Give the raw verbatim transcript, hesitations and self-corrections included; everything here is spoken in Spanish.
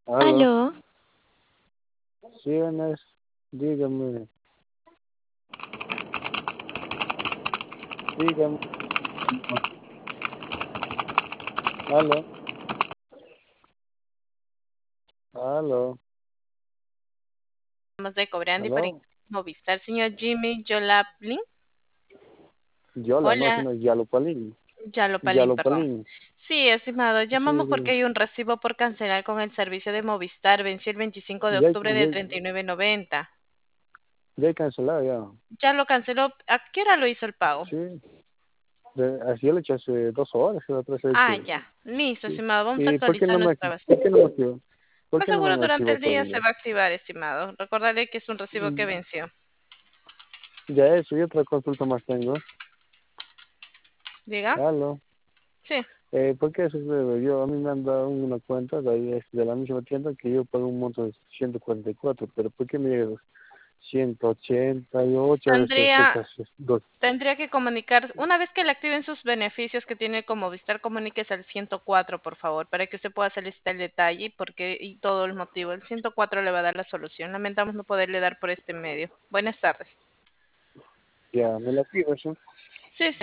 Aló, Aló, sí, Inés, dígame, dígame, aló, aló, estamos de Cobrandi para aló, Movistar, señor Jimmy Jolaplin. Yola, no, Hola, sino Yalopalín, Jalopalin, perdón. Yalopalín, Sí, estimado, sí, llamamos porque digo, hay un recibo por cancelar con el servicio de Movistar. Venció el veinticinco de ya, octubre de ya, treinta y nueve noventa. ya he cancelado ya, Ya lo canceló. ¿A qué hora lo hizo el pago? sí, de- así yo lo he hecho hace dos horas, que atrás he Ah, hecho, ya. Listo, sí, estimado. Vamos a ¿y por qué actualizar no me, nuestra base. por qué no me activó? ¿Por Más qué no me seguro me durante activó el día todavía? se va a activar, estimado. Recordarle que es un recibo que Mm, venció. Ya eso, y otra consulta más tengo, ¿Diga? aló, Sí. eh, ¿por qué eso se debe? Yo, a mí me han dado una cuenta de ahí, es de la misma tienda que yo pago un monto de ciento cuarenta y cuatro, pero ¿por qué me llega ciento ochenta y ocho, a veces Tendría estas dos? Tendría que comunicar, una vez que le activen sus beneficios que tiene como Movistar, comuníquese al ciento cuatro, por favor, para que usted pueda solicitar el detalle y porque y todo el motivo. El ciento cuatro le va a dar la solución. Lamentamos no poderle dar por este medio. Buenas tardes. Ya me la pido eso. Sí,